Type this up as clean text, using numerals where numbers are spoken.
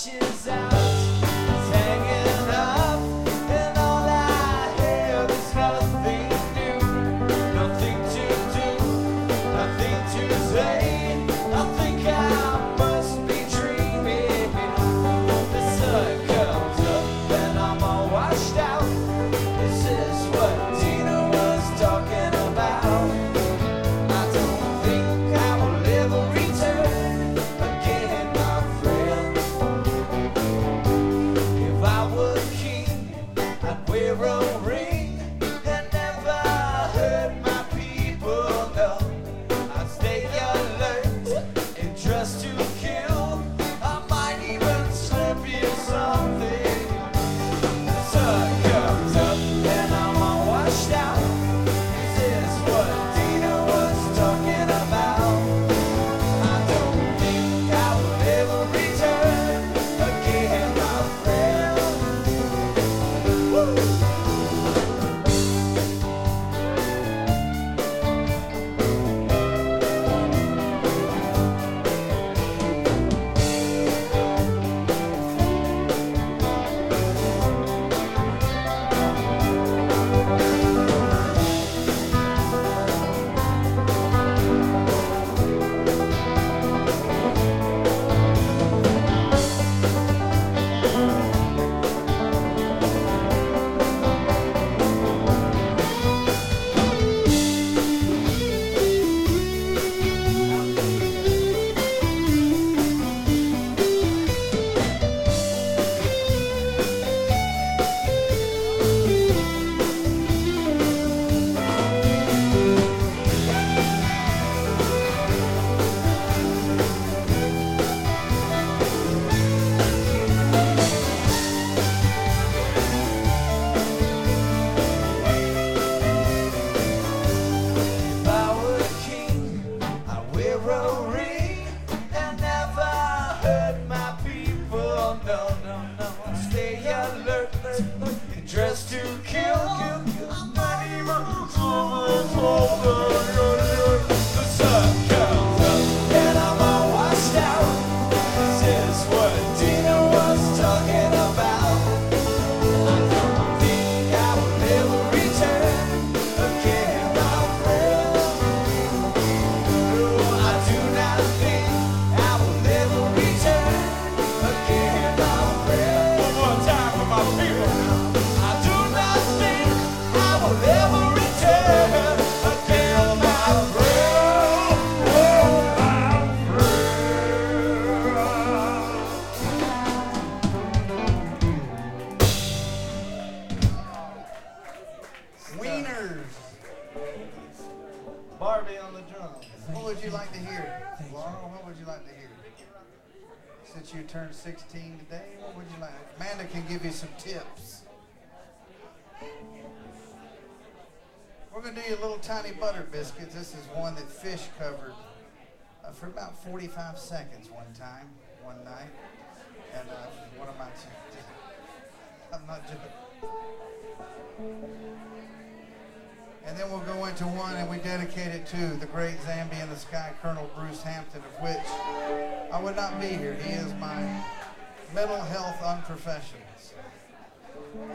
washes out, it's hanging up, and all I have is nothing new, nothing to do, nothing to say. I think I must be dreaming. The sun comes up and I'm all washed out. This is what Tina was talking about. I don't think I will ever return again, my friend. If I were king, I'd wear a ring and never hurt my people, no. I'd stay alert and dressed to kill. I might even slip you something. The sun comes up and I'm all washed out. This is what Dina was talking about. I don't think I will ever return again, my friend. Woo! If I were king, I'd wear a ring and never hurt my people. No, no, no. I'd stay alert and dressed to kill. I'm not even over. The sun comes up and I'm all washed out. This is what Dina was talking about. I don't think I will ever return again, my friend. No, I do not think I will ever return again, my friend. One more time for my people. I do not think I will ever return again, my friend. Oh, my friend. Wieners. Barbie on the drums. What would you like to hear? Laura, what would you like to hear? Since you turned 16 today, what would you like? Amanda can give you some tips. We're going to do you a little tiny butter biscuits. This is one that Fish covered for about 45 seconds one time, one night. And one of my, I'm not joking. And then we'll go into one and we dedicate it to the great Zambia in the Sky, Colonel Bruce Hampton, of which I would not be here. He is my mental health unprofessional.